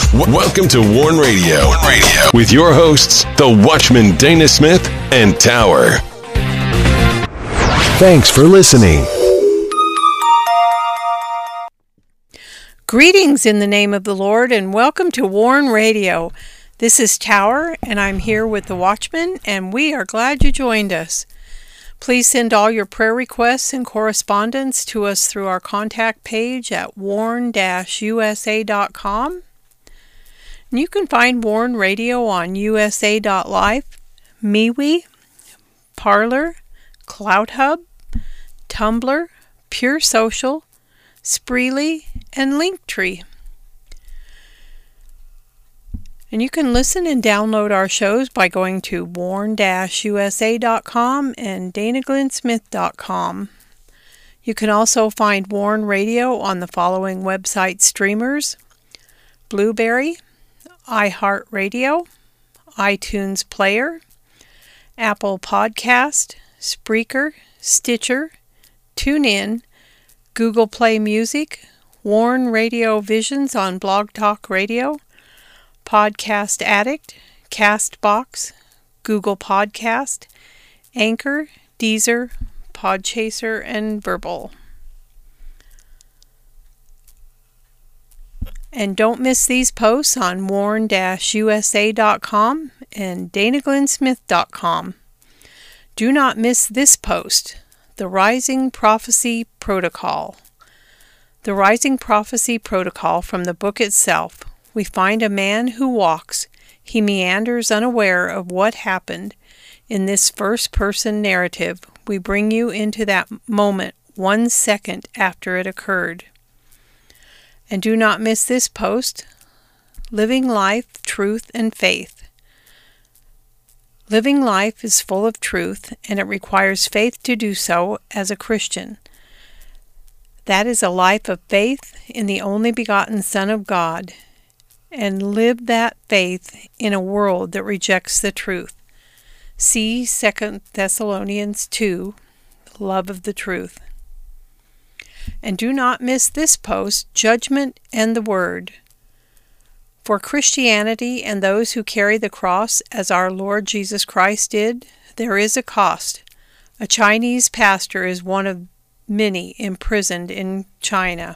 Welcome to Warn Radio. With your hosts, the Watchman Dana Smith and Tower. Thanks for listening. Greetings in the name of the Lord and welcome to Warn Radio. This is Tower and I'm here with the Watchman and we are glad you joined us. Please send all your prayer requests and correspondence to us through our contact page at warn-usa.com. And you can find Warn Radio on usa.life, MeWe, Parler, CloutHub, Tumblr, Pure Social, Spreely, and Linktree. And you can listen and download our shows by going to warn-usa.com and danaglennsmith.com. You can also find Warn Radio on the following website streamers: Blueberry, iHeartRadio, iTunes Player, Apple Podcast, Spreaker, Stitcher, TuneIn, Google Play Music, Warn Radio Visions on Blog Talk Radio, Podcast Addict, Castbox, Google Podcast, Anchor, Deezer, Podchaser, and Verbal. And don't miss these posts on warn-usa.com and danaglennsmith.com. Do not miss this post, The Rising Prophecy Protocol. The Rising Prophecy Protocol from the book itself. We find a man who walks. He meanders unaware of what happened. In this first-person narrative, we bring you into that moment 1 second after it occurred. And do not miss this post, Living Life, Truth, and Faith. Living life is full of truth, and it requires faith to do so as a Christian. That is a life of faith in the only begotten Son of God, and live that faith in a world that rejects the truth. See 2 Thessalonians 2, Love of the Truth. And do not miss this post, Judgment and the Word. For Christianity and those who carry the cross as our Lord Jesus Christ did, there is a cost. A Chinese pastor is one of many imprisoned in China.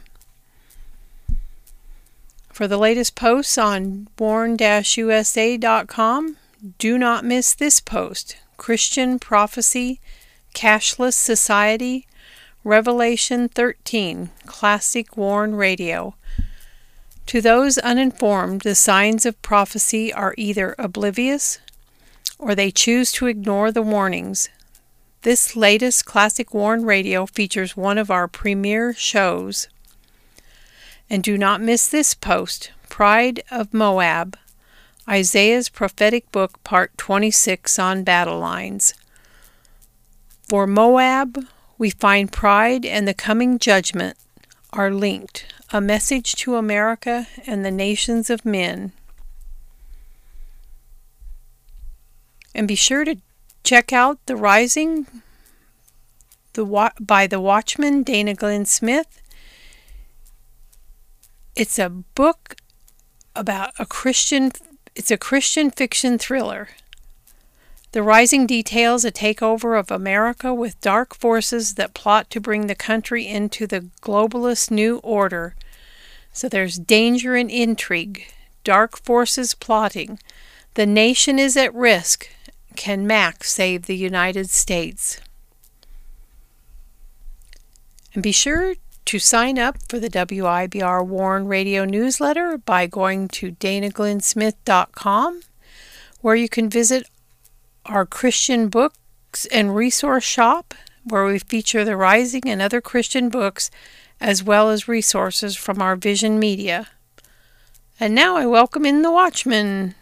For the latest posts on warn-usa.com, do not miss this post, Christian Prophecy, Cashless Society, Revelation 13, Classic Warn Radio. To those uninformed, the signs of prophecy are either oblivious or they choose to ignore the warnings. This latest Classic Warn Radio features one of our premier shows. And do not miss this post, Pride of Moab, Isaiah's Prophetic Book, Part 26 on Battle Lines. For Moab, we find pride and the coming judgment are linked, a message to America and the nations of men. And be sure to check out The Rising by the Watchman Dana Glenn Smith. It's a book about it's a Christian fiction thriller. The Rising details a takeover of America with dark forces that plot to bring the country into the globalist new order. So there's danger and intrigue, dark forces plotting. The nation is at risk. Can Mac save the United States? And be sure to sign up for the WIBR Warn Radio newsletter by going to danaglennsmith.com, where you can visit our Christian books and resource shop, where we feature The Rising and other Christian books, as well as resources from our Vision Media. And now I welcome in the Watchman.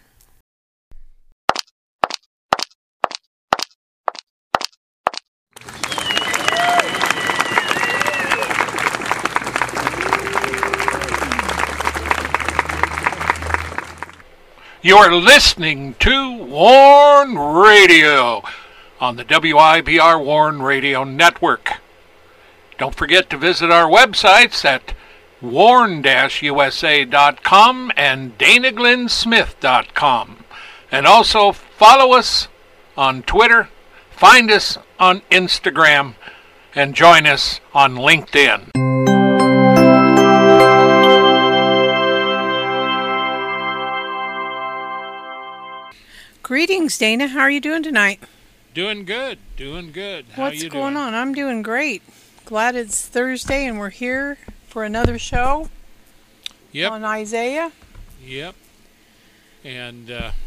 You are listening to Warn Radio on the WIBR Warn Radio Network. Don't forget to visit our websites at warn-usa.com and danaglennsmith.com. And also follow us on Twitter, find us on Instagram, and join us on LinkedIn. Greetings, Dana. How are you doing tonight? Doing good. How What's you going doing? on? I'm doing great. Glad it's Thursday and we're here for another show on Isaiah. Yep. And,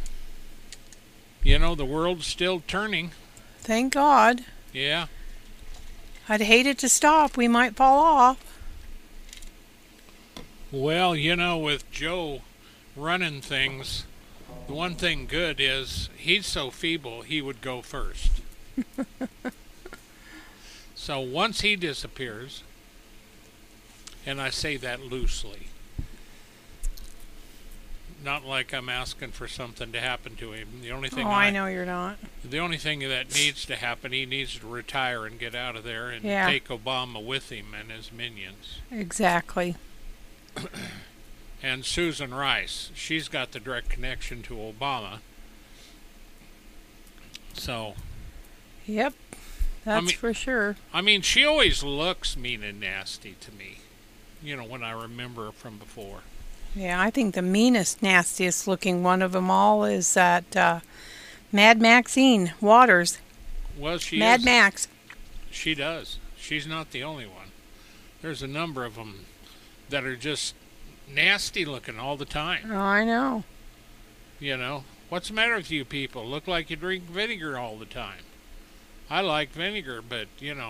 the world's still turning. Thank God. Yeah. I'd hate it to stop. We might fall off. Well, with Joe running things, the one thing good is he's so feeble he would go first. So once he disappears, and I say that loosely, not like I'm asking for something to happen to him. The only thing I know you're not. The only thing that needs to happen, he needs to retire and get out of there and take Obama with him and his minions. Exactly. And Susan Rice, she's got the direct connection to Obama. So. Yep, that's for sure. I mean, she always looks mean and nasty to me, when I remember her from before. Yeah, I think the meanest, nastiest looking one of them all is that Mad Maxine Waters. Well, she Mad is. Max. She does. She's not the only one. There's a number of them that are just nasty looking all the time. Oh, I know. What's the matter with you people? Look like you drink vinegar all the time. I like vinegar, but,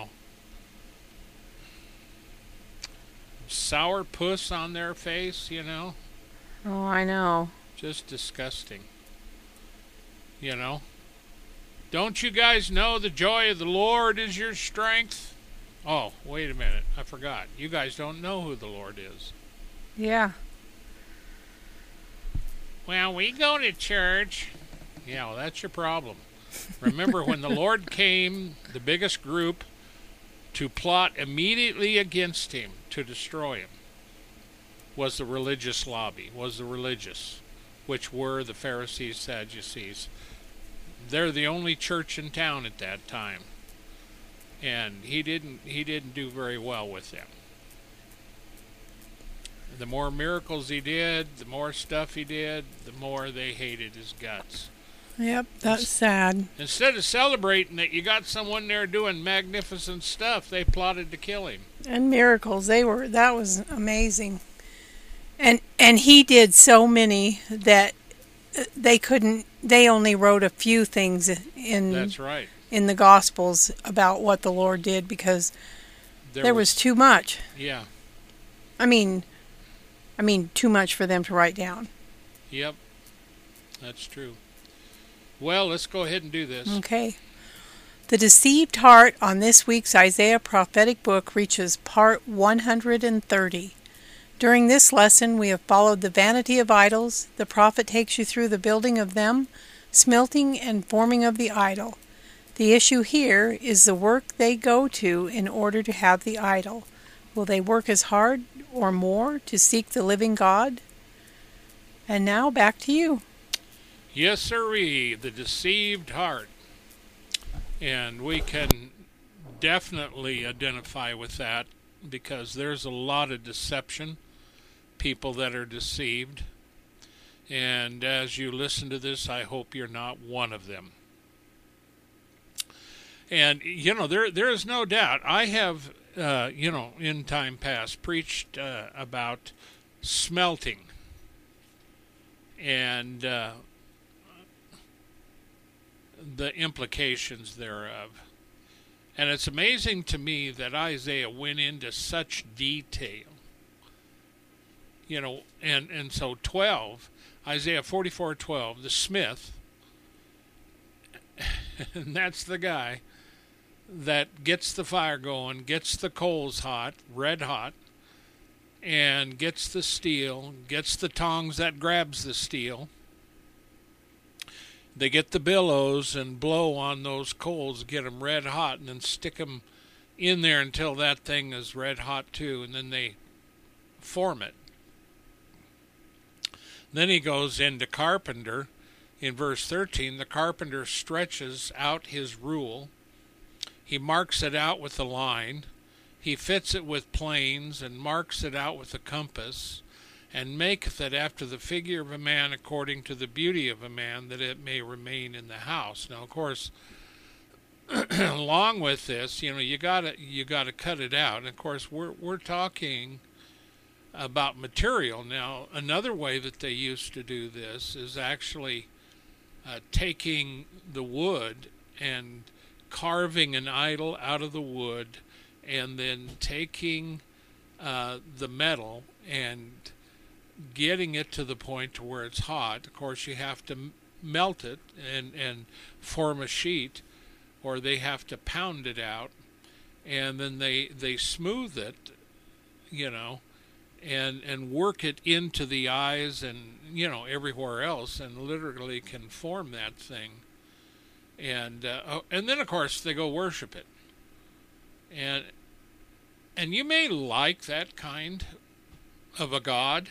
sour puss on their face, Oh, I know. Just disgusting. Don't you guys know the joy of the Lord is your strength? Oh, wait a minute. I forgot. You guys don't know who the Lord is. Yeah. Well, we go to church. Yeah, well, that's your problem. Remember when the Lord came, the biggest group, to plot immediately against him, to destroy him, was the religious lobby, was the religious, which were the Pharisees, Sadducees. They're the only church in town at that time. And he didn't do very well with them. The more miracles he did, the more stuff he did, the more they hated his guts. Yep, that's sad. Instead of celebrating that you got someone there doing magnificent stuff, they plotted to kill him. And miracles, that was amazing. And he did so many that they only wrote a few things That's right. in the Gospels about what the Lord did because there was too much. Yeah. I mean too much for them to write down. Yep. That's true. Well, let's go ahead and do this. Okay. The Deceived Heart on this week's Isaiah prophetic book reaches part 130. During this lesson, we have followed the vanity of idols. The prophet takes you through the building of them, smelting and forming of the idol. The issue here is the work they go to in order to have the idol. Will they work as hard or more to seek the living God? And now back to you. Yes, sirree, the deceived heart. And we can definitely identify with that because there's a lot of deception, people that are deceived. And as you listen to this, I hope you're not one of them. And, there is no doubt. I have, in time past preached about smelting and the implications thereof. And it's amazing to me that Isaiah went into such detail. And so 12, Isaiah 44:12, the smith, and that's the guy that gets the fire going, gets the coals hot, red hot, and gets the steel, gets the tongs that grabs the steel. They get the billows and blow on those coals, get them red hot, and then stick them in there until that thing is red hot too, and then they form it. Then he goes into carpenter. In verse 13, the carpenter stretches out his rule. He marks it out with a line. He fits it with planes and marks it out with a compass, and maketh it after the figure of a man according to the beauty of a man, that it may remain in the house. Now, of course, along with this, you gotta cut it out. And of course, we're talking about material. Now, another way that they used to do this is actually taking the wood and carving an idol out of the wood, and then taking the metal and getting it to the point to where it's hot. Of course, you have to melt it and form a sheet, or they have to pound it out, and then they smooth it, and work it into the eyes and everywhere else, and literally can form that thing. And then of course they go worship it, and you may like that kind of a God,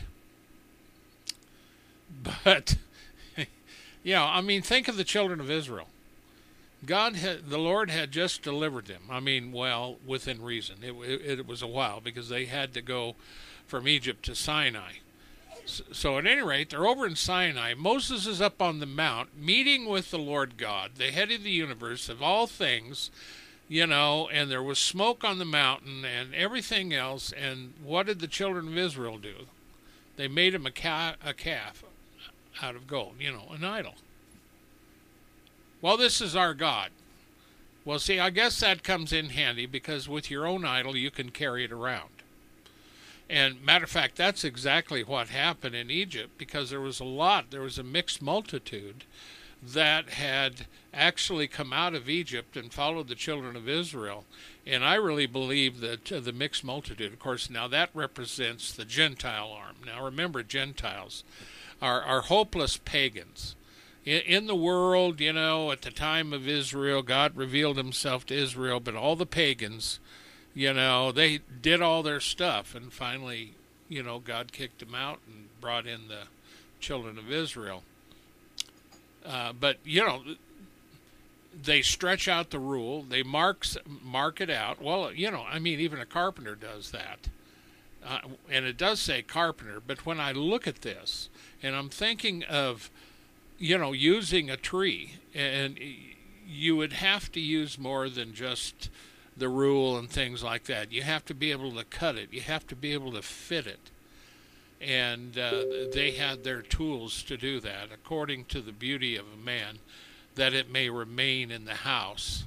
but think of the children of Israel. The Lord had just delivered them. Within reason. It was a while, because they had to go from Egypt to Sinai. So at any rate, they're over in Sinai. Moses is up on the mount, meeting with the Lord God, the head of the universe, of all things, and there was smoke on the mountain and everything else. And what did the children of Israel do? They made him a calf out of gold, an idol. Well, this is our God. Well, see, I guess that comes in handy, because with your own idol, you can carry it around. And matter of fact, that's exactly what happened in Egypt, because there was a mixed multitude that had actually come out of Egypt and followed the children of Israel. And I really believe that the mixed multitude, of course, now that represents the Gentile arm. Now remember, Gentiles are hopeless pagans. In the world, at the time of Israel, God revealed himself to Israel, but all the pagans, they did all their stuff, and finally, God kicked them out and brought in the children of Israel. But they stretch out the rule, they mark it out. Well, even a carpenter does that. And it does say carpenter, but when I look at this, and I'm thinking of, using a tree, and you would have to use more than just the rule and things like that. You have to be able to cut it. You have to be able to fit it. And they had their tools to do that, according to the beauty of a man, that it may remain in the house.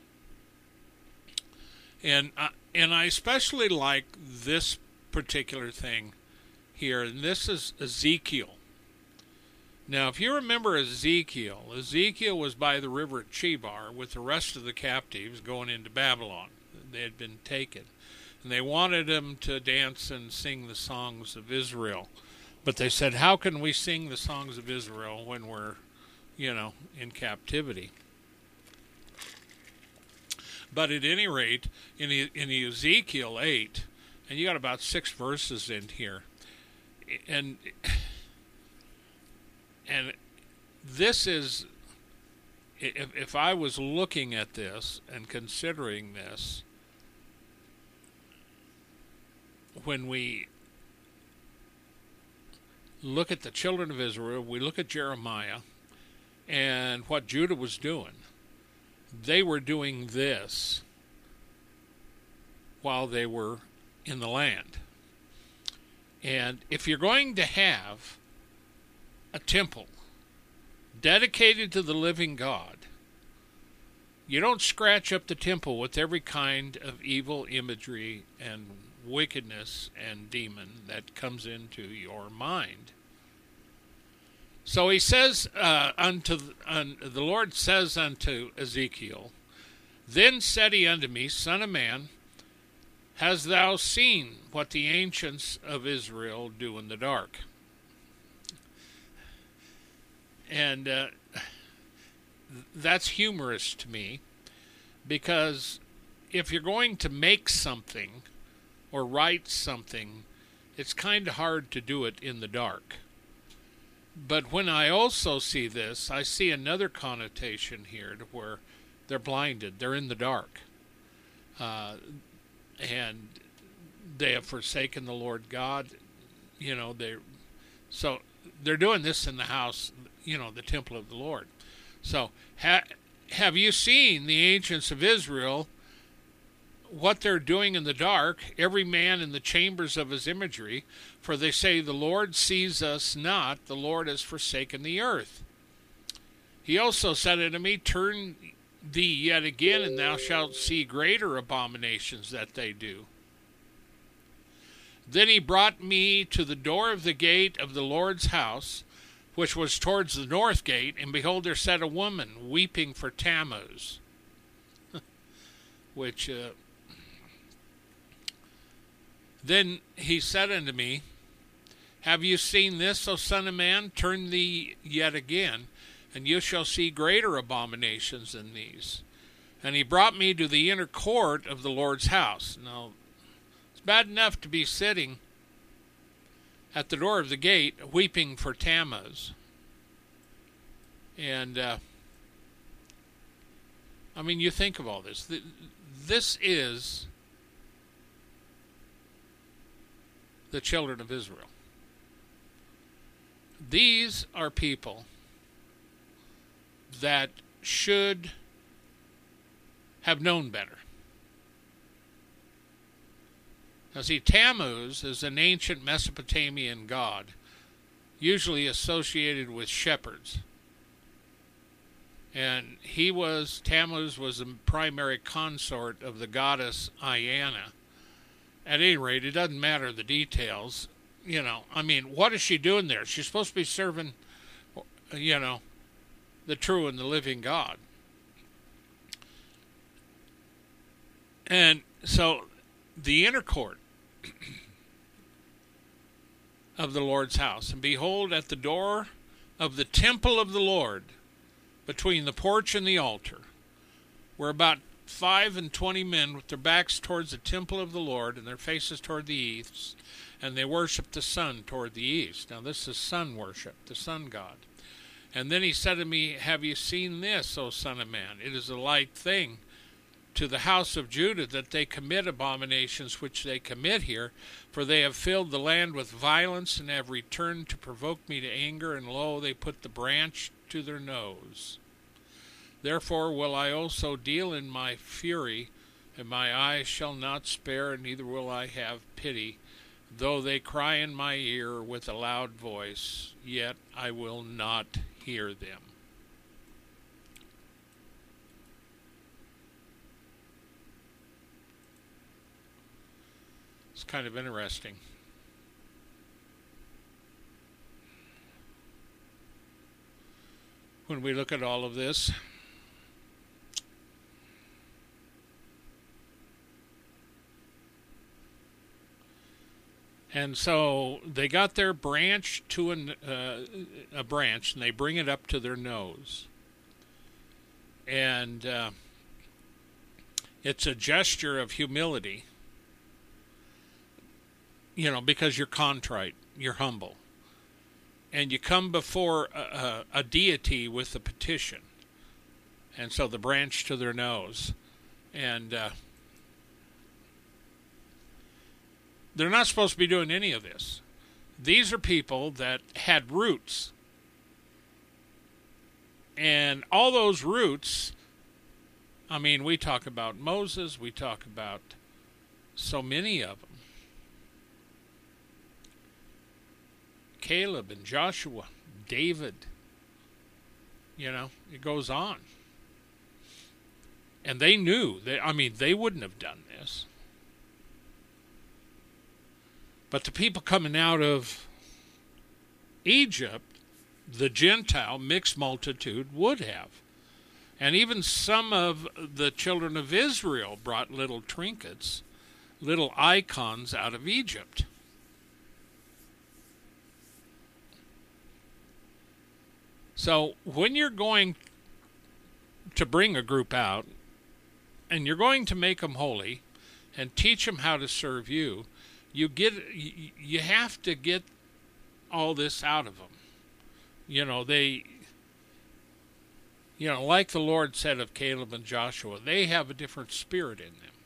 And I especially like this particular thing here, and this is Ezekiel. Now, if you remember Ezekiel was by the river Chebar with the rest of the captives going into Babylon. They had been taken. And they wanted him to dance and sing the songs of Israel. But they said, how can we sing the songs of Israel when we're, in captivity? But at any rate, in Ezekiel 8, and you got about 6 verses in here, and this is, if I was looking at this and considering this, when we look at the children of Israel, we look at Jeremiah and what Judah was doing. They were doing this while they were in the land. And if you're going to have a temple dedicated to the living God, you don't scratch up the temple with every kind of evil imagery and wickedness and demon that comes into your mind. So he says the Lord says unto Ezekiel, Then said he unto me, Son of man, hast thou seen what the ancients of Israel do in the dark? And that's humorous to me, because if you're going to make something or write something, it's kind of hard to do it in the dark. But when I also see this, I see another connotation here to where they're blinded. They're in the dark. And they have forsaken the Lord God. So they're doing this in the house, the temple of the Lord. So have you seen the ancients of Israel, what they're doing in the dark, every man in the chambers of his imagery? For they say, the Lord sees us not, the Lord has forsaken the earth. He also said unto me, turn thee yet again, and thou shalt see greater abominations that they do. Then he brought me to the door of the gate of the Lord's house, which was towards the north gate, and behold, there sat a woman weeping for Tammuz, which... Then he said unto me, have you seen this, O son of man? Turn thee yet again, and you shall see greater abominations than these. And he brought me to the inner court of the Lord's house. Now, it's bad enough to be sitting at the door of the gate weeping for Tammuz. And, you think of all this. This is the children of Israel. These are people that should have known better. Now see, Tammuz is an ancient Mesopotamian god, usually associated with shepherds. And Tammuz was the primary consort of the goddess Iana. At any rate, it doesn't matter the details. What is she doing there? She's supposed to be serving, the true and the living God. And so, the inner court of the Lord's house, and behold, at the door of the temple of the Lord, between the porch and the altar, were about 25 men with their backs towards the temple of the Lord and their faces toward the east, and they worshiped the sun toward the east. Now this is sun worship, the sun god. And then he said to me, have you seen this, O son of man? It is a light thing to the house of Judah that they commit abominations which they commit here, for they have filled the land with violence and have returned to provoke me to anger, and lo, they put the branch to their nose. Therefore will I also deal in my fury, and my eyes shall not spare, neither will I have pity. Though they cry in my ear with a loud voice, yet I will not hear them. It's kind of interesting. When we look at all of this, and so they got their branch to a branch, and they bring it up to their nose. And it's a gesture of humility, because you're contrite, you're humble. And you come before a deity with a petition. And so the branch to their nose. And they're not supposed to be doing any of this. These are people that had roots. And all those roots, we talk about Moses, we talk about so many of them. Caleb and Joshua, David, it goes on. And they knew, they wouldn't have done this. But the people coming out of Egypt, the Gentile mixed multitude would have. And even some of the children of Israel brought little trinkets, little icons out of Egypt. So when you're going to bring a group out, and you're going to make them holy, and teach them how to serve you, you have to get all this out of them. Like the Lord said of Caleb and Joshua, they have a different spirit in them.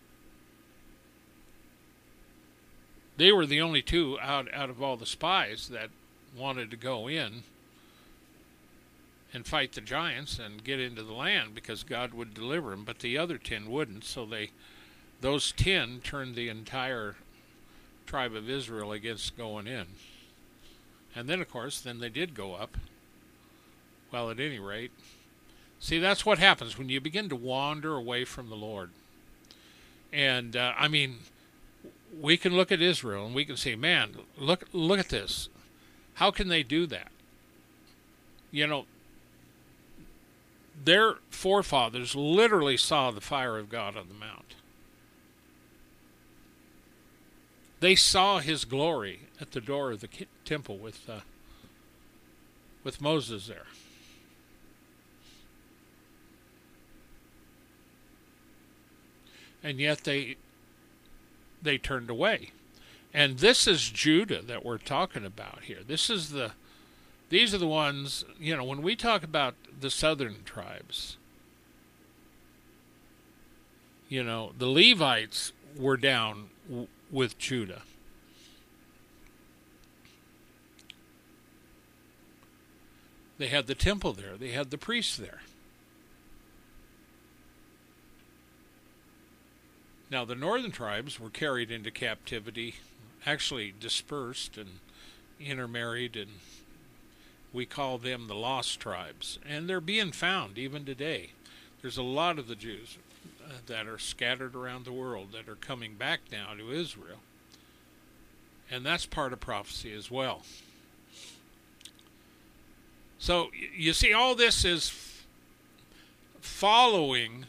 They were the only two out of all the spies that wanted to go in and fight the giants and get into the land because God would deliver them, but the other 10 wouldn't. So those 10 turned the entire tribe of Israel against going in. And then, of course, they did go up. Well, at any rate, see, that's what happens when you begin to wander away from the Lord. And, we can look at Israel and we can say, man, look at this. How can they do that? Their forefathers literally saw the fire of God on the mount. They saw his glory at the door of the temple with Moses there. And yet they turned away. And this is Judah that we're talking about here. These are the ones, when we talk about the southern tribes, the Levites were down with Judah. They had the temple there. They had the priests there. Now, the northern tribes were carried into captivity, actually dispersed and intermarried, and we call them the lost tribes. And they're being found even today. There's a lot of the Jews that are scattered around the world that are coming back now to Israel. And that's part of prophecy as well. So, you see, all this is following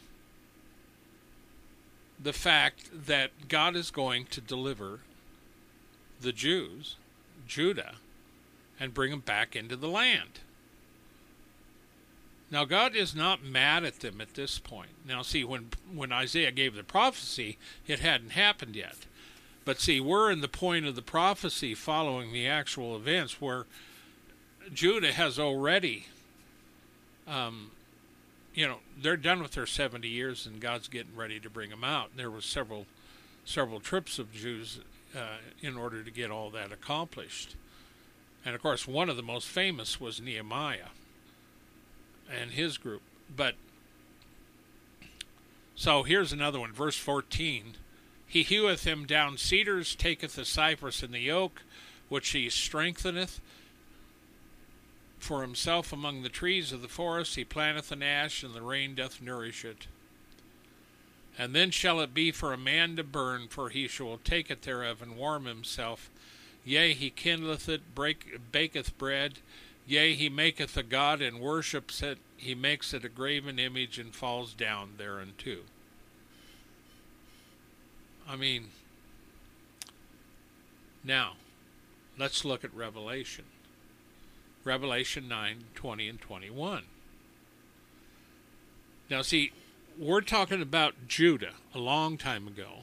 the fact that God is going to deliver the Jews, Judah, and bring them back into the land. Now, God is not mad at them at this point. Now, see, when Isaiah gave the prophecy, it hadn't happened yet. But see, we're in the point of the prophecy following the actual events where Judah has already, they're done with their 70 years and God's getting ready to bring them out. There was several trips of Jews in order to get all that accomplished. And, of course, one of the most famous was Nehemiah and his group. But, so here's another one, verse 14. He heweth him down cedars, taketh the cypress and the oak, which he strengtheneth. For himself among the trees of the forest he planteth an ash, and the rain doth nourish it. And then shall it be for a man to burn, for he shall take it thereof, and warm himself. Yea, he kindleth it, baketh bread. Yea, he maketh a god, and worships it. He makes it a graven image, and falls down thereunto. Now, let's look at Revelation. Revelation 9, 20 and 21. Now, see, we're talking about Judah a long time ago,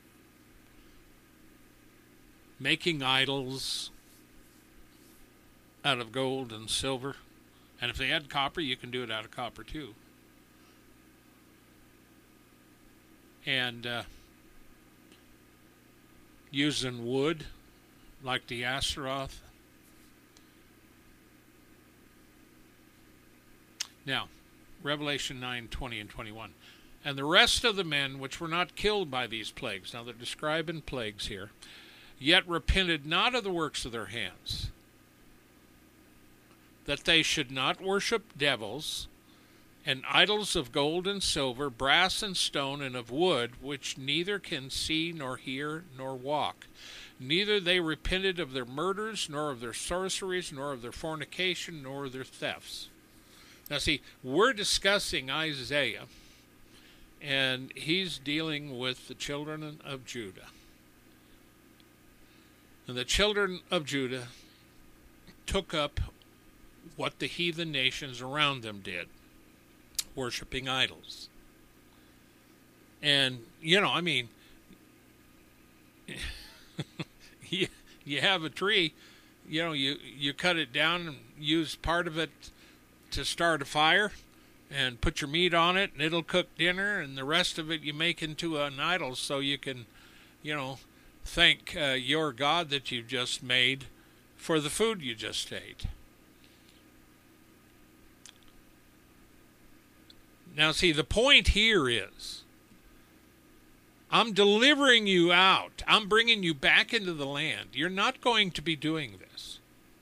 making idols out of gold and silver. And if they had copper, you can do it out of copper too. And using wood, like the Astaroth. Now, Revelation 9, 20 and 21. And the rest of the men which were not killed by these plagues, now they're describing plagues here, yet repented not of the works of their hands, that they should not worship devils, and idols of gold and silver, brass and stone, and of wood, which neither can see, nor hear, nor walk. Neither they repented of their murders, nor of their sorceries, nor of their fornication, nor of their thefts. Now see, we're discussing Isaiah, and he's dealing with the children of Judah. And the children of Judah took up what the heathen nations around them did, worshiping idols. And, you have a tree, you cut it down and use part of it to start a fire and put your meat on it, and it'll cook dinner, and the rest of it you make into an idol so you can, thank your God that you just made for the food you just ate. Now, see, the point here is, I'm delivering you out. I'm bringing you back into the land. You're not going to be doing this.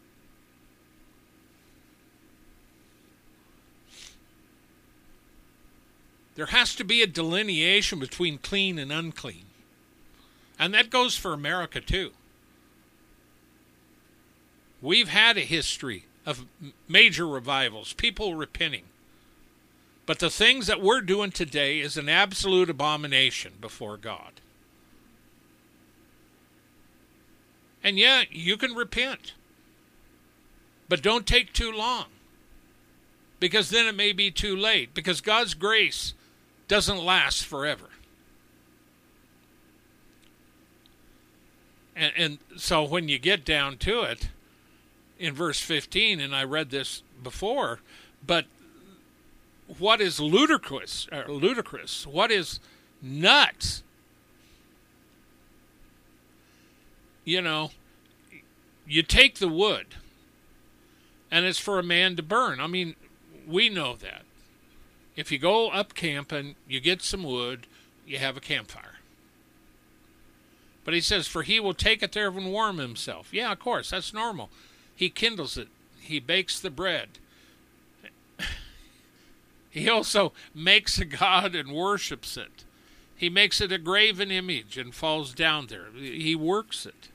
There has to be a delineation between clean and unclean. And that goes for America too. We've had a history of major revivals, people repenting. But the things that we're doing today is an absolute abomination before God. And yeah, you can repent. But don't take too long. Because then it may be too late. Because God's grace doesn't last forever. And so when you get down to it, in verse 15, and I read this before, but what is ludicrous, what is nuts, you take the wood, and it's for a man to burn. I mean, we know that. If you go up camping, you get some wood, you have a campfire. But he says, for he will take it there and warm himself. Yeah, of course, that's normal. He kindles it. He bakes the bread. He also makes a god and worships it. He makes it a graven image and falls down there. He works it.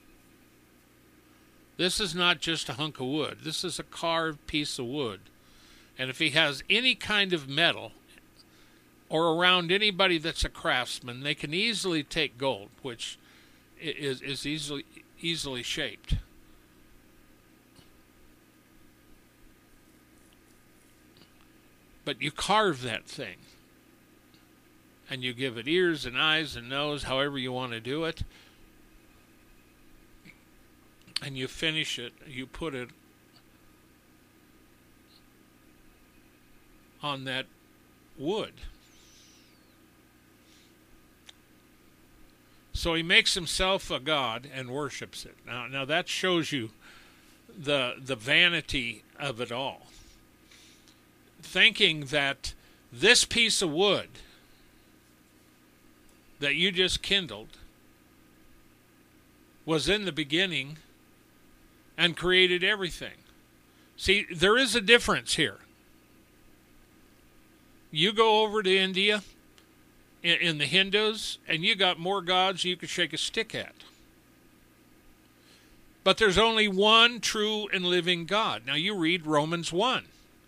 This is not just a hunk of wood. This is a carved piece of wood. And if he has any kind of metal, or around anybody that's a craftsman, they can easily take gold, which is easily shaped. But you carve that thing, and you give it ears and eyes and nose, however you want to do it, and you finish it, you put it on that wood. So he makes himself a god and worships it. Now that shows you the vanity of it all. Thinking that this piece of wood that you just kindled was in the beginning and created everything. See, there is a difference here. You go over to India, in the Hindus, and you got more gods you could shake a stick at. But there's only one true and living God. Now you read Romans 1.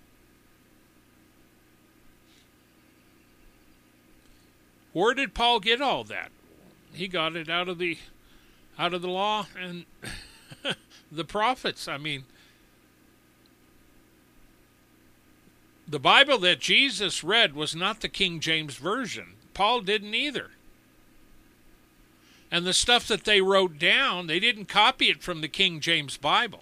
Where did Paul get all that? He got it out of the law and the prophets. I mean, the Bible that Jesus read was not the King James Version. Paul didn't either. And the stuff that they wrote down, they didn't copy it from the King James Bible.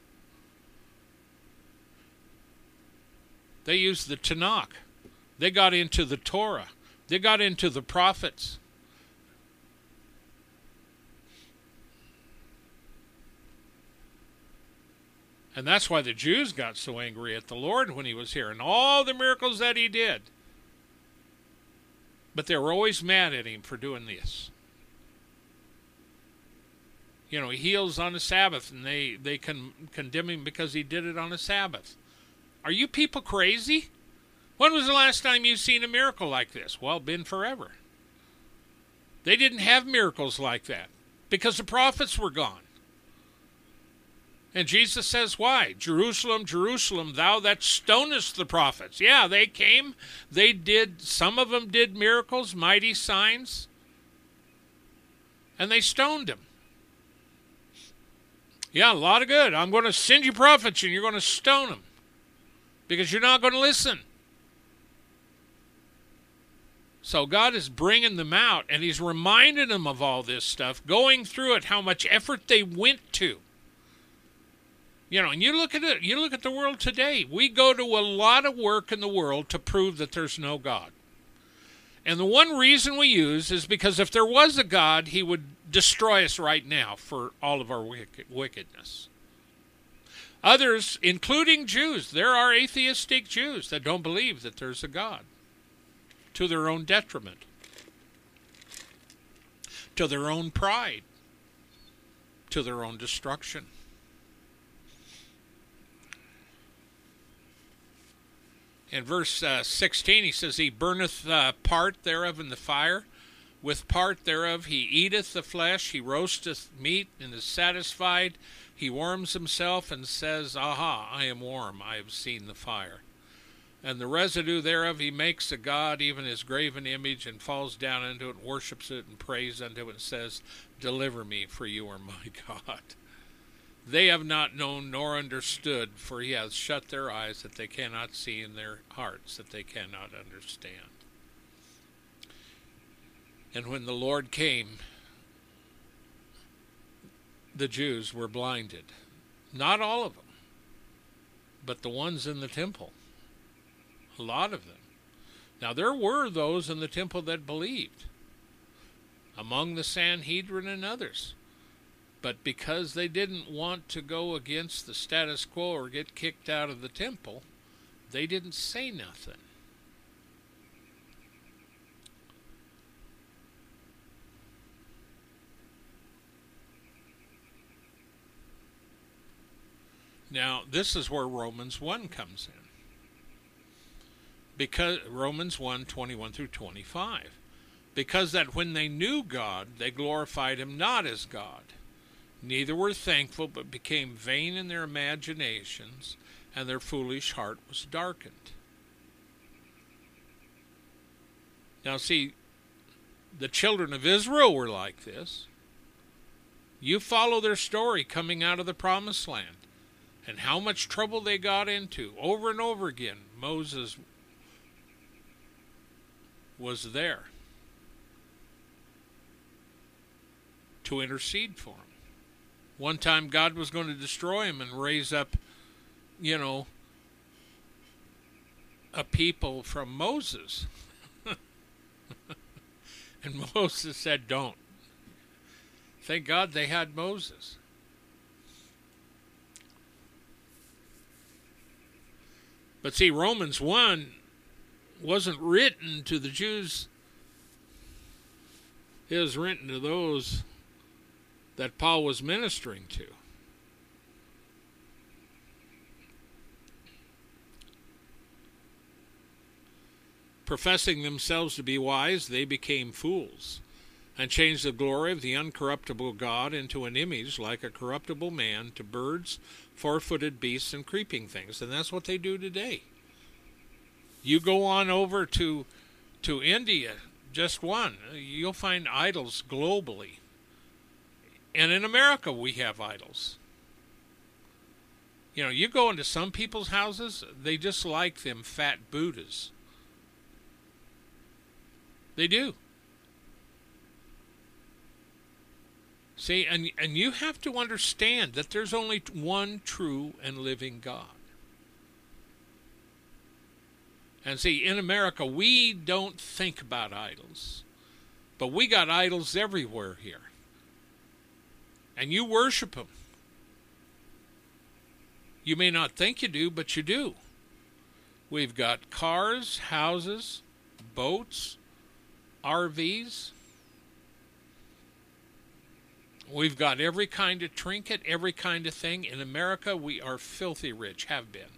They used the Tanakh. They got into the Torah. They got into the prophets. And that's why the Jews got so angry at the Lord when he was here and all the miracles that he did. But they were always mad at him for doing this. He heals on the Sabbath, and they condemn him because he did it on the Sabbath. Are you people crazy? When was the last time you seen a miracle like this? Well, been forever. They didn't have miracles like that because the prophets were gone. And Jesus says, why? Jerusalem, Jerusalem, thou that stonest the prophets. Yeah, they came. They did, some of them did miracles, mighty signs. And they stoned them. Yeah, a lot of good. I'm going to send you prophets and you're going to stone them because you're not going to listen. So God is bringing them out, and he's reminding them of all this stuff, going through it, how much effort they went to. And you look at it, you look at the world today. We go to a lot of work in the world to prove that there's no God. And the one reason we use is because if there was a God, he would destroy us right now for all of our wickedness. Others, including Jews, there are atheistic Jews that don't believe that there's a God, to their own detriment, to their own pride, to their own destruction. In verse 16, he says, he burneth part thereof in the fire. With part thereof he eateth the flesh. He roasteth meat and is satisfied. He warms himself and says, Aha, I am warm. I have seen the fire. And the residue thereof he makes a god, even his graven image, and falls down into it, and worships it, and prays unto it, and says, Deliver me, for you are my God. They have not known nor understood, for he hath shut their eyes that they cannot see, in their hearts that they cannot understand. And when the Lord came, the Jews were blinded. Not all of them, but the ones in the temple. A lot of them. Now there were those in the temple that believed, among the Sanhedrin and others. But because they didn't want to go against the status quo or get kicked out of the temple, they didn't say nothing. Now, this is where Romans 1 comes in. Because Romans 1, 21 through 25. Because that when they knew God, they glorified him not as God. Neither were thankful, but became vain in their imaginations, and their foolish heart was darkened. Now see, the children of Israel were like this. You follow their story coming out of the promised land, and how much trouble they got into. Over and over again, Moses was there to intercede for him. One time God was going to destroy him and raise up, a people from Moses. And Moses said, don't. Thank God they had Moses. But see, Romans 1 wasn't written to the Jews. It was written to those that Paul was ministering to. Professing themselves to be wise, they became fools, and changed the glory of the uncorruptible God into an image like a corruptible man, to birds, four-footed beasts, and creeping things. And that's what they do today. You go on over to India, just one, you'll find idols globally. And in America, we have idols. You go into some people's houses, they just like them fat Buddhas. They do. See, and you have to understand that there's only one true and living God. And see, in America, we don't think about idols. But we got idols everywhere here. And you worship them. You may not think you do, but you do. We've got cars, houses, boats, RVs. We've got every kind of trinket, every kind of thing. In America, we are filthy rich, have been.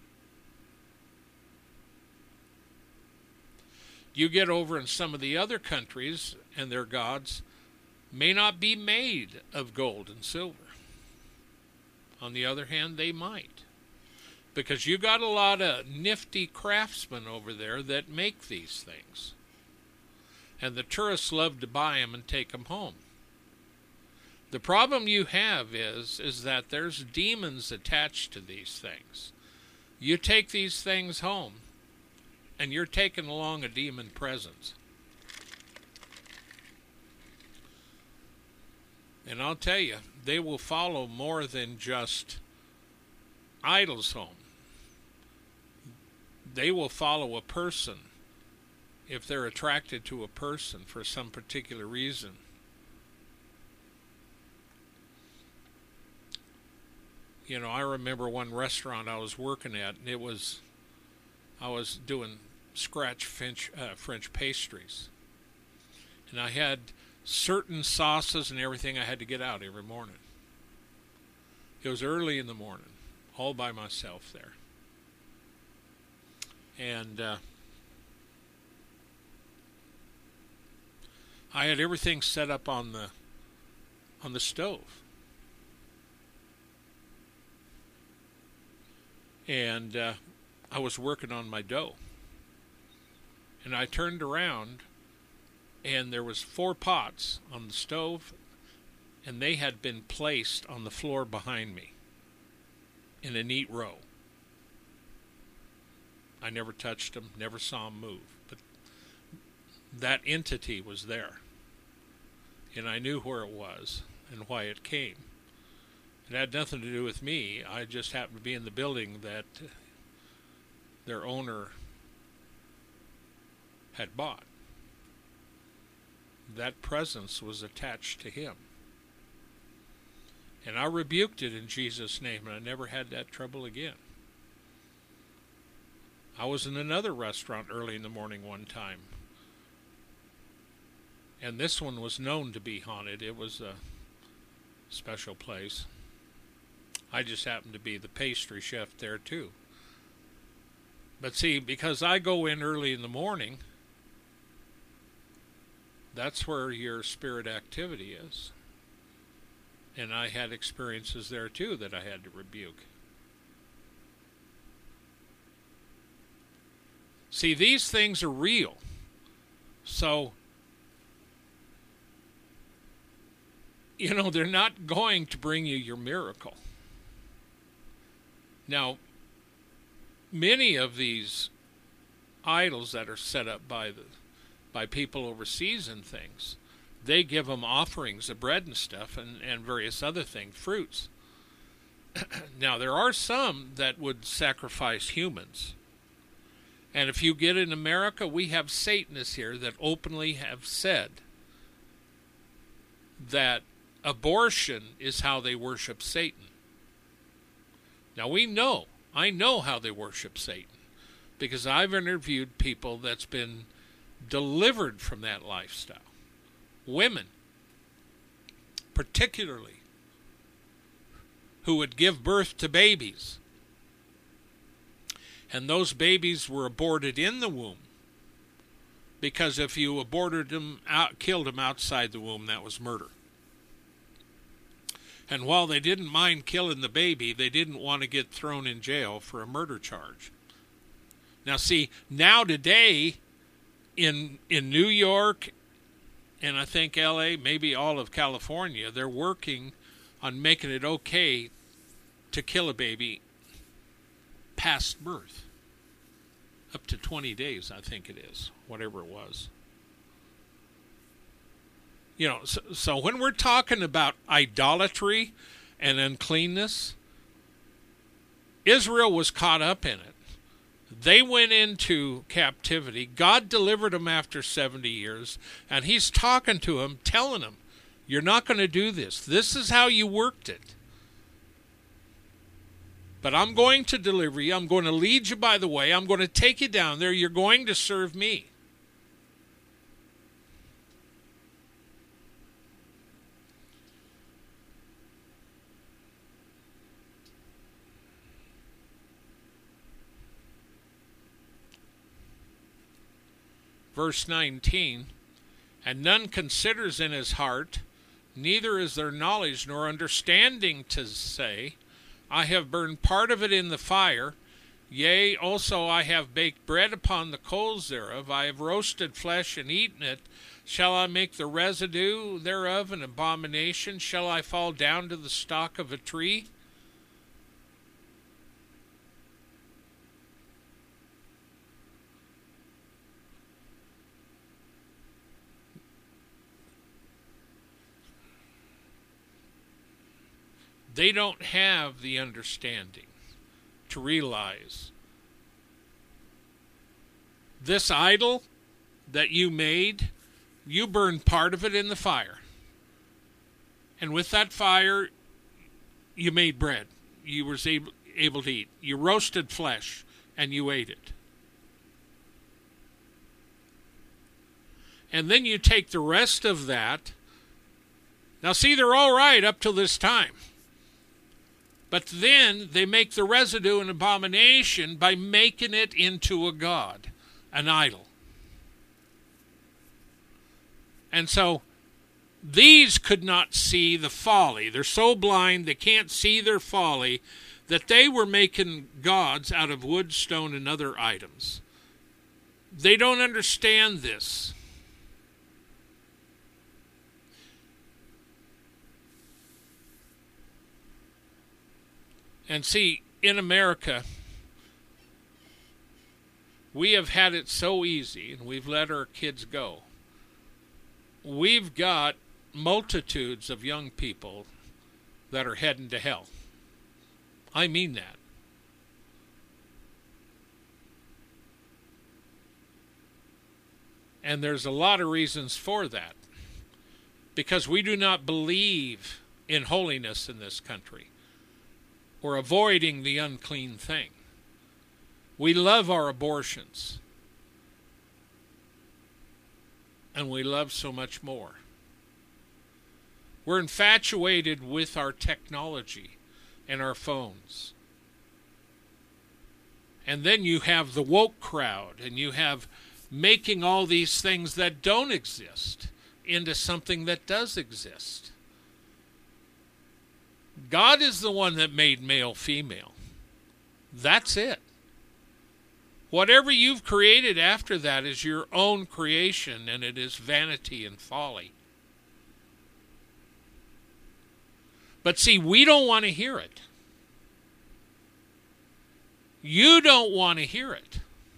You get over in some of the other countries, and their gods may not be made of gold and silver. On the other hand, they might. Because you got a lot of nifty craftsmen over there that make these things. And the tourists love to buy them and take them home. The problem you have is that there's demons attached to these things. You take these things home, and you're taking along a demon presence. And I'll tell you, they will follow more than just idols home. They will follow a person if they're attracted to a person for some particular reason. You know, I remember one restaurant I was working at, and I was doing scratch French pastries. And I had certain sauces and everything I had to get out every morning. It was early in the morning, all by myself there. And I had everything set up on the stove. And I was working on my dough. And I turned around, and there was 4 pots on the stove, and they had been placed on the floor behind me in a neat row. I never touched them, never saw them move, but that entity was there, and I knew where it was and why it came. It had nothing to do with me. I just happened to be in the building that their owner had bought. That presence was attached to him. And I rebuked it in Jesus' name, and I never had that trouble again. I was in another restaurant early in the morning one time, and this one was known to be haunted. It was a special place. I just happened to be the pastry chef there too. But see, because I go in early in the morning, that's where your spirit activity is. And I had experiences there too that I had to rebuke. See, these things are real. So, you know, they're not going to bring you your miracle. Now, many of these idols that are set up by people overseas and things, they give them offerings of bread and stuff and various other things, fruits. Now, there are some that would sacrifice humans. And if you get in America, we have Satanists here that openly have said that abortion is how they worship Satan. Now, I know how they worship Satan, because I've interviewed people that's been delivered from that lifestyle. Women, particularly, who would give birth to babies, and those babies were aborted in the womb, because if you aborted them out, killed them outside the womb, that was murder. And while they didn't mind killing the baby, they didn't want to get thrown in jail for a murder charge. Now see, now today, in New York, and I think LA, maybe all of California, they're working on making it okay to kill a baby past birth. Up to 20 days, I think it is, whatever it was. You know, so when we're talking about idolatry and uncleanness, Israel was caught up in it. They went into captivity. God delivered them after 70 years, and he's talking to them, telling them, you're not going to do this. This is how you worked it. But I'm going to deliver you. I'm going to lead you by the way. I'm going to take you down there. You're going to serve me. Verse 19, and none considers in his heart, neither is there knowledge nor understanding to say, I have burned part of it in the fire, yea, also I have baked bread upon the coals thereof, I have roasted flesh and eaten it. Shall I make the residue thereof an abomination? Shall I fall down to the stalk of a tree? They don't have the understanding to realize this idol that you made, you burned part of it in the fire. And with that fire, you made bread. You were able to eat. You roasted flesh, and you ate it. And then you take the rest of that. Now see, they're all right up till this time. But then they make the residue an abomination by making it into a god, an idol. And so these could not see the folly. They're so blind they can't see their folly that they were making gods out of wood, stone, and other items. They don't understand this. And see, in America, we have had it so easy, and we've let our kids go. We've got multitudes of young people that are heading to hell. I mean that. And there's a lot of reasons for that. Because we do not believe in holiness in this country. Or avoiding the unclean thing. We love our abortions. And we love so much more. We're infatuated with our technology and our phones. And then you have the woke crowd, and you have making all these things that don't exist into something that does exist. God is the one that made male, female. That's it. Whatever you've created after that is your own creation, and it is vanity and folly. But see, we don't want to hear it. You don't want to hear it.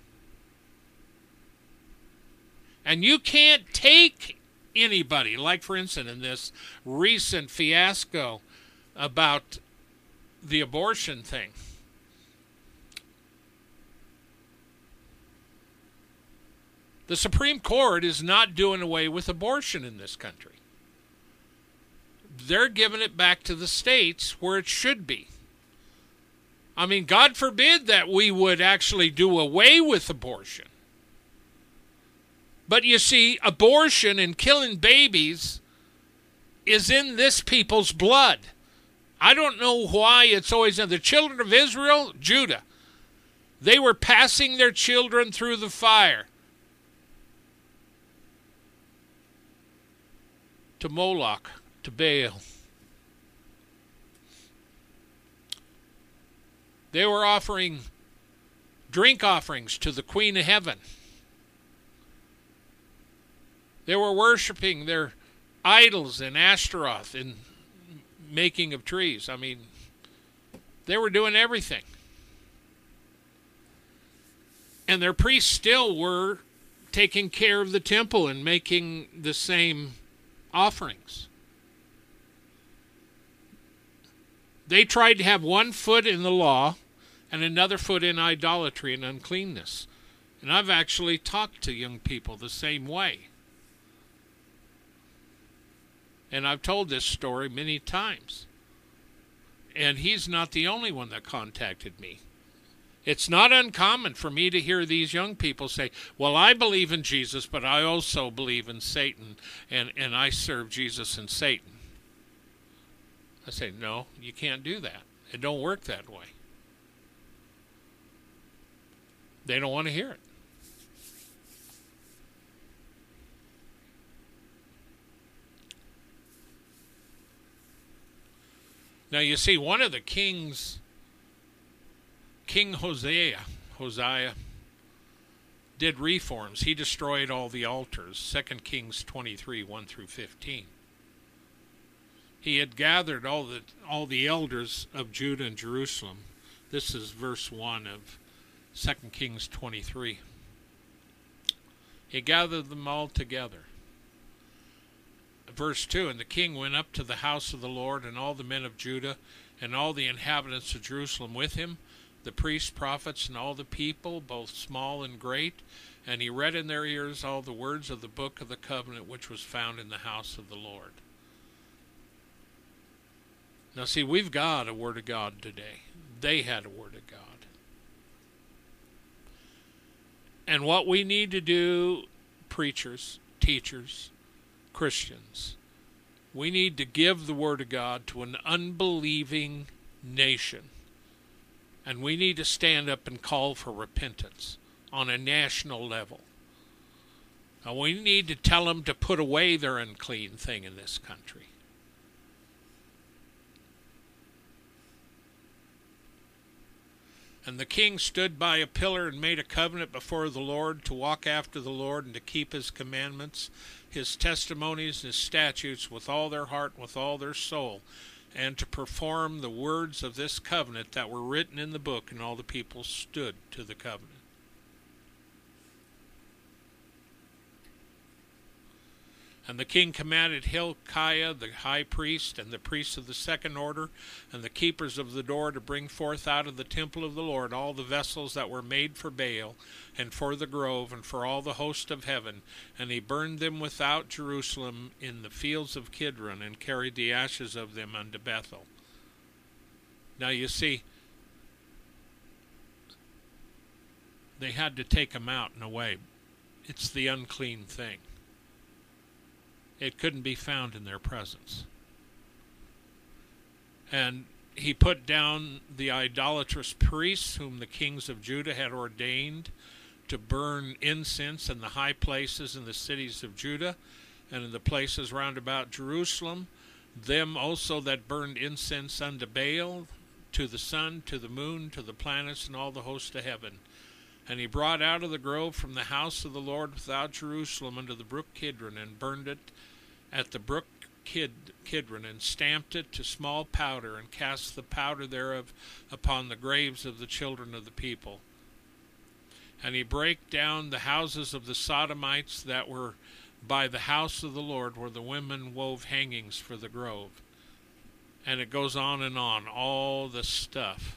And you can't take anybody, like for instance in this recent fiasco about the abortion thing. The Supreme Court is not doing away with abortion in this country. They're giving it back to the states where it should be. I mean, God forbid that we would actually do away with abortion. But you see, abortion and killing babies is in this people's blood. I don't know why it's always in the children of Israel, Judah. They were passing their children through the fire to Moloch, to Baal. They were offering drink offerings to the Queen of Heaven. They were worshiping their idols in Ashtaroth and making of trees. I mean, they were doing everything. And their priests still were taking care of the temple and making the same offerings. They tried to have one foot in the law and another foot in idolatry and uncleanness. And I've actually talked to young people the same way. And I've told this story many times. And he's not the only one that contacted me. It's not uncommon for me to hear these young people say, well, I believe in Jesus, but I also believe in Satan, and I serve Jesus and Satan. I say, no, you can't do that. It don't work that way. They don't want to hear it. Now you see, one of the kings, King Hosea, did reforms. He destroyed all the altars, 2 Kings 23, 1 through 15. He had gathered all the elders of Judah and Jerusalem. This is verse 1 of 2 Kings 23. He gathered them all together. Verse 2, and the king went up to the house of the Lord, and all the men of Judah and all the inhabitants of Jerusalem with him, the priests, prophets, and all the people, both small and great. And he read in their ears all the words of the book of the covenant which was found in the house of the Lord. Now see, we've got a word of God today. They had a word of God. And what we need to do, preachers, teachers, Christians, we need to give the word of God to an unbelieving nation. And we need to stand up and call for repentance on a national level. Now, we need to tell them to put away their unclean thing in this country. And the king stood by a pillar and made a covenant before the Lord to walk after the Lord and to keep his commandments, his testimonies, and his statutes with all their heart and with all their soul, and to perform the words of this covenant that were written in the book. And all the people stood to the covenant. And the king commanded Hilkiah, the high priest, and the priests of the second order, and the keepers of the door to bring forth out of the temple of the Lord all the vessels that were made for Baal, and for the grove, and for all the host of heaven. And he burned them without Jerusalem in the fields of Kidron, and carried the ashes of them unto Bethel. Now you see, they had to take them out and away. It's the unclean thing. It couldn't be found in their presence. And he put down the idolatrous priests whom the kings of Judah had ordained to burn incense in the high places in the cities of Judah and in the places round about Jerusalem, them also that burned incense unto Baal, to the sun, to the moon, to the planets, and all the host of heaven. And he brought out of the grove from the house of the Lord without Jerusalem unto the brook Kidron, and burned it at the brook Kidron, and stamped it to small powder, and cast the powder thereof upon the graves of the children of the people. And he brake down the houses of the Sodomites that were by the house of the Lord, where the women wove hangings for the grove. And it goes on and on, all the stuff.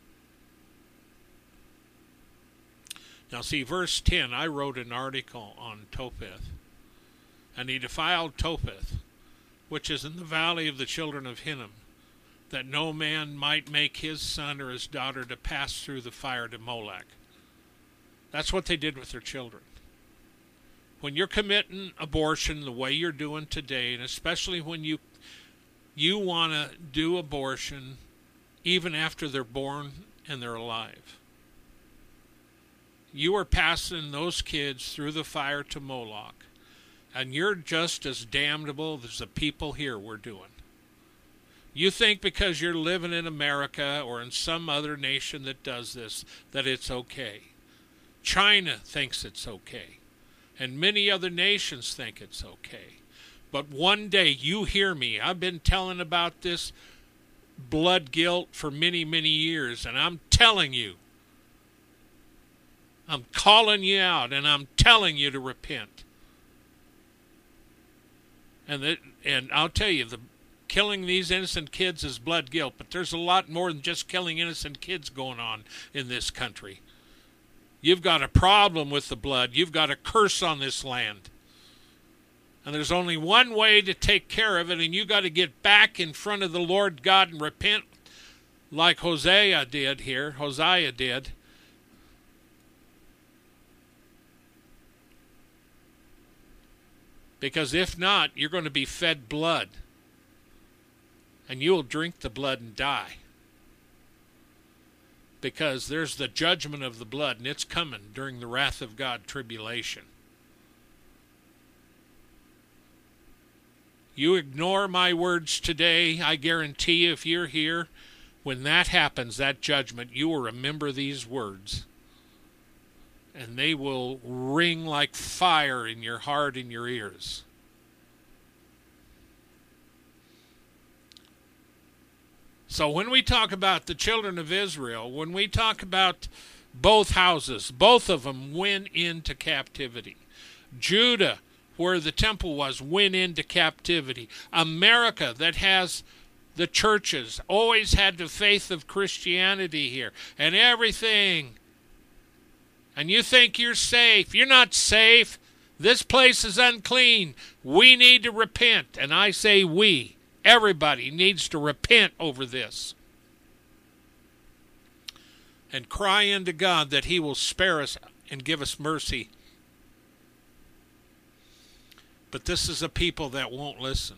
Now see, verse 10, I wrote an article on Topheth. And he defiled Topheth, which is in the valley of the children of Hinnom, that no man might make his son or his daughter to pass through the fire to Molech. That's what they did with their children. When you're committing abortion the way you're doing today, and especially when you want to do abortion even after they're born and they're alive, you are passing those kids through the fire to Moloch. And you're just as damnable as the people here were doing. You think because you're living in America or in some other nation that does this, that it's okay. China thinks it's okay. And many other nations think it's okay. But one day, you hear me. I've been telling about this blood guilt for many, many years. And I'm telling you. I'm calling you out. And I'm telling you to repent. And I'll tell you, killing these innocent kids is blood guilt, but there's a lot more than just killing innocent kids going on in this country. You've got a problem with the blood. You've got a curse on this land. And there's only one way to take care of it, and you've got to get back in front of the Lord God and repent like Hosea did. Because if not, you're going to be fed blood. And you'll drink the blood and die. Because there's the judgment of the blood, and it's coming during the wrath of God tribulation. You ignore my words today, I guarantee you, if you're here, when that happens, that judgment, you will remember these words. And they will ring like fire in your heart and your ears. So when we talk about the children of Israel, when we talk about both houses, both of them went into captivity. Judah, where the temple was, went into captivity. America, that has the churches always had the faith of Christianity here and everything. And you think you're safe. You're not safe. This place is unclean. We need to repent. And I say we. Everybody needs to repent over this. And cry unto God that He will spare us and give us mercy. But this is a people that won't listen.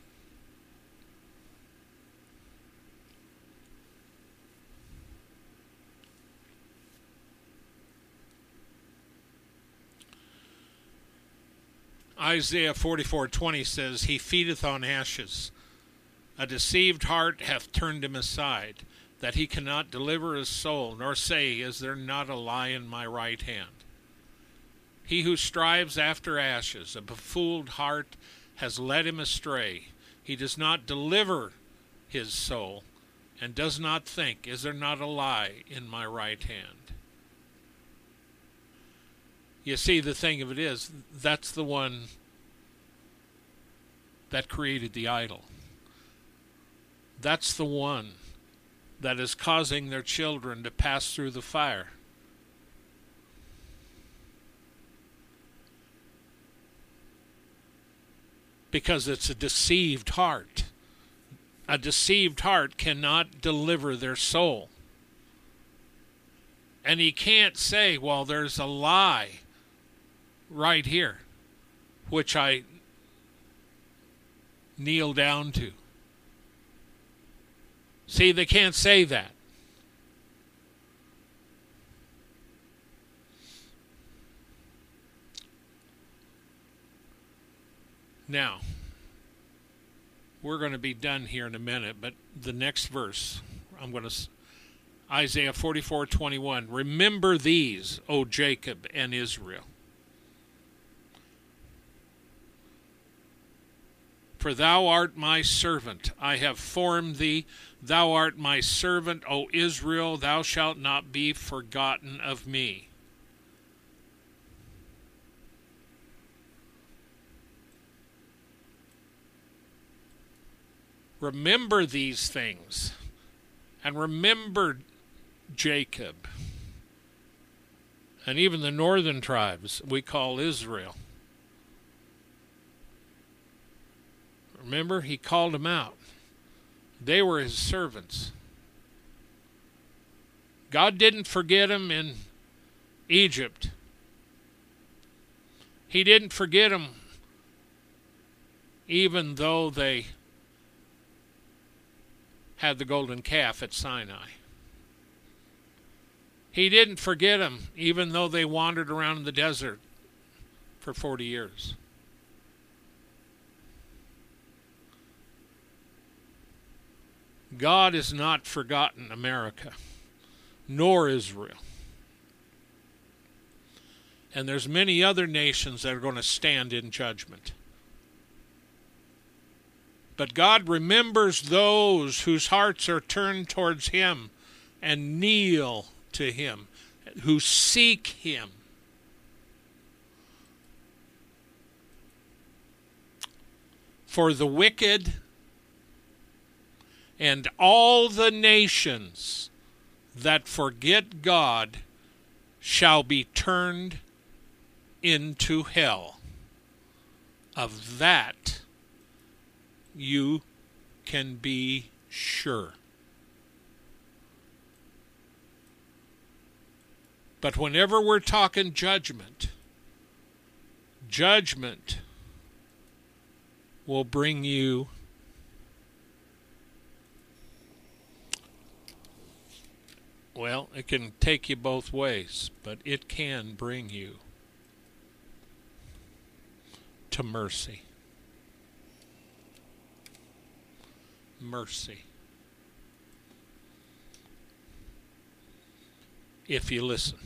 Isaiah 44:20 says, He feedeth on ashes. A deceived heart hath turned him aside, that he cannot deliver his soul, nor say, Is there not a lie in my right hand? He who strives after ashes, a befooled heart, has led him astray. He does not deliver his soul, and does not think, Is there not a lie in my right hand? You see, the thing of it is, that's the one that created the idol. That's the one that is causing their children to pass through the fire. Because it's a deceived heart. A deceived heart cannot deliver their soul. And he can't say, well, there's a lie right here, which I kneel down to. See, they can't say that. Now, we're going to be done here in a minute, but the next verse, Isaiah 44:21, remember these, O Jacob and Israel. For thou art my servant, I have formed thee. Thou art my servant, O Israel, thou shalt not be forgotten of me. Remember these things, and remember Jacob, and even the northern tribes we call Israel. Remember, he called them out. They were his servants. God didn't forget them in Egypt. He didn't forget them even though they had the golden calf at Sinai. He didn't forget them even though they wandered around the desert for 40 years. God has not forgotten America, nor Israel. And there's many other nations that are going to stand in judgment. But God remembers those whose hearts are turned towards Him and kneel to Him, who seek Him. For the wicked and all the nations that forget God shall be turned into hell. Of that you can be sure. But whenever we're talking judgment, judgment will bring you well, it can take you both ways, but it can bring you to mercy. Mercy. If you listen.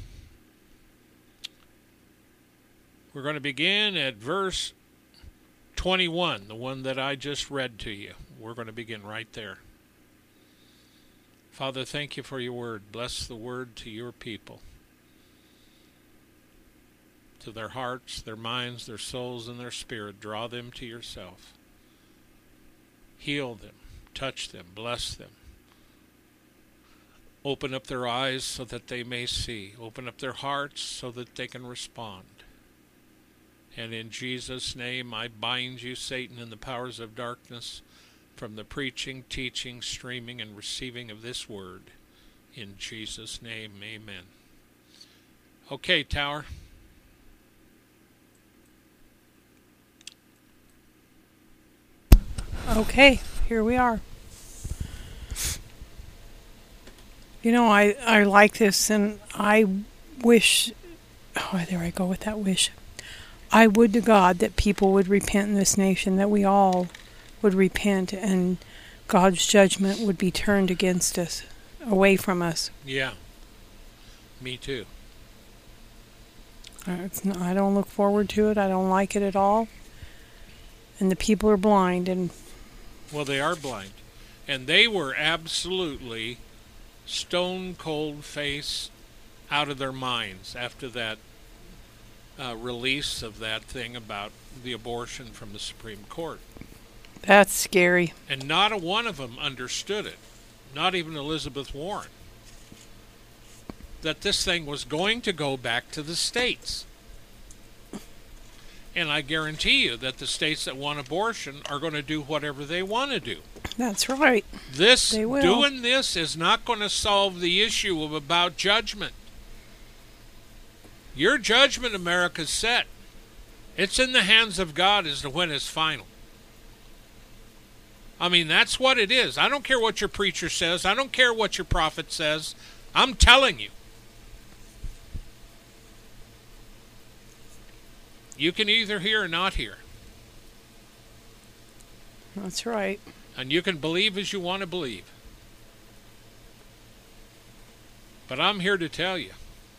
We're going to begin at verse 21, the one that I just read to you. We're going to begin right there. Father, thank you for your word. Bless the word to your people, to their hearts, their minds, their souls, and their spirit. Draw them to yourself. Heal them. touch them, bless them. Open up their eyes so that they may see. Open up their hearts so that they can respond. And in Jesus' name, I bind you, Satan, and the powers of darkness from the preaching, teaching, streaming, and receiving of this word. In Jesus' name, amen. Okay, Tower. Okay, here we are. You know, I like this, and I wish, there I go with that wish. I would to God that people would repent in this nation, that we all would repent, and God's judgment would be turned against us, away from us. Yeah, me too. I don't look forward to it. I don't like it at all. And the people are blind. Well, they are blind. And they were absolutely stone cold face out of their minds after that release of that thing about the abortion from the Supreme Court. That's scary. And not a one of them understood it, not even Elizabeth Warren, that this thing was going to go back to the states. And I guarantee you that the states that want abortion are going to do whatever they want to do. That's right. Doing this is not going to solve the issue about judgment. Your judgment, America's set. It's in the hands of God as to when it's final. I mean, that's what it is. I don't care what your preacher says. I don't care what your prophet says. I'm telling you. You can either hear or not hear. That's right. And you can believe as you want to believe. But I'm here to tell you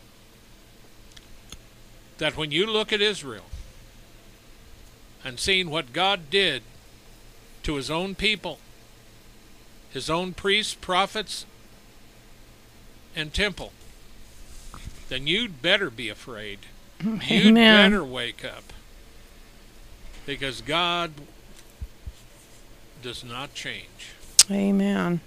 that when you look at Israel and seeing what God did to his own people, his own priests, prophets, and temple, then you'd better be afraid. You'd better wake up. Because God does not change. Amen.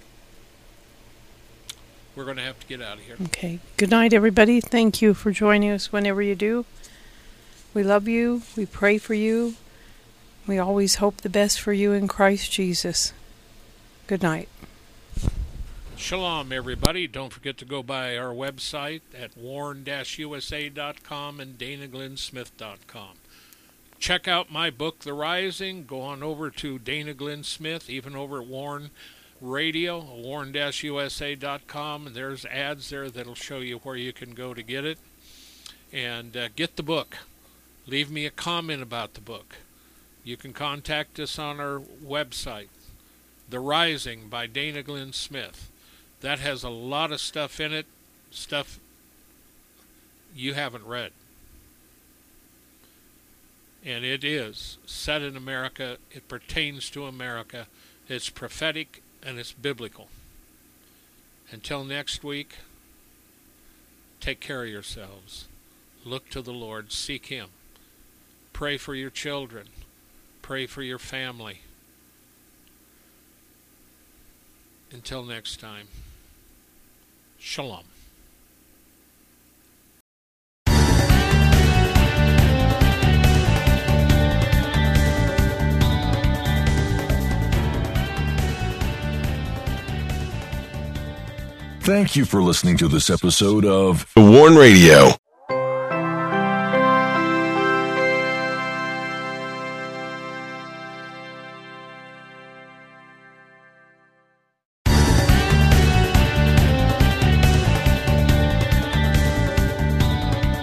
We're going to have to get out of here. Okay. Good night, everybody. Thank you for joining us whenever you do. We love you. We pray for you. We always hope the best for you in Christ Jesus. Good night. Shalom, everybody. Don't forget to go by our website at warn-usa.com and danaglennsmith.com. Check out my book, The Rising. Go on over to Dana Glenn Smith, even over at Warn Radio, warn-usa.com. And there's ads there that'll show you where you can go to get it. And get the book. Leave me a comment about the book. You can contact us on our website, The Rising by Dana Glenn Smith. That has a lot of stuff in it, stuff you haven't read. And it is set in America. It pertains to America. It's prophetic and it's biblical. Until next week, take care of yourselves. Look to the Lord. Seek Him. Pray for your children. Pray for your family. Until next time, Shalom. Thank you for listening to this episode of Warn Radio.